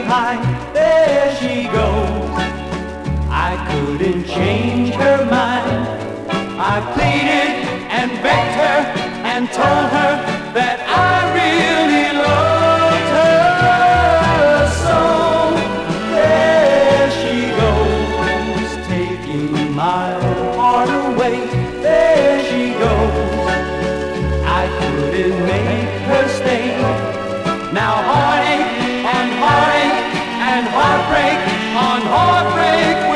behind, there she goes. I couldn't change her mind. I pleaded and begged her and told her that I really loved her. So there she goes, taking my heart away. There she goes, I couldn't make her stay. Now heartache on heartache and heartbreak on heartbreak